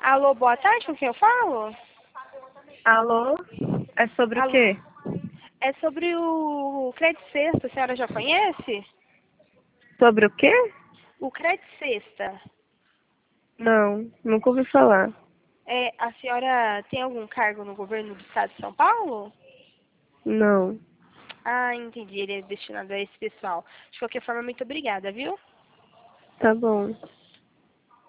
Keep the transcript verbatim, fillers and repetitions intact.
Alô, boa tarde, com quem eu falo? Alô? É sobre o Alô? quê? É sobre o Crédito Sexta, a senhora já conhece? Sobre o quê? O Crédito Sexta. Não, nunca ouvi falar. É, a senhora tem algum cargo no governo do estado de São Paulo? Não, Ah, entendi, ele é destinado a esse pessoal. De qualquer forma, muito obrigada, viu? tá bom.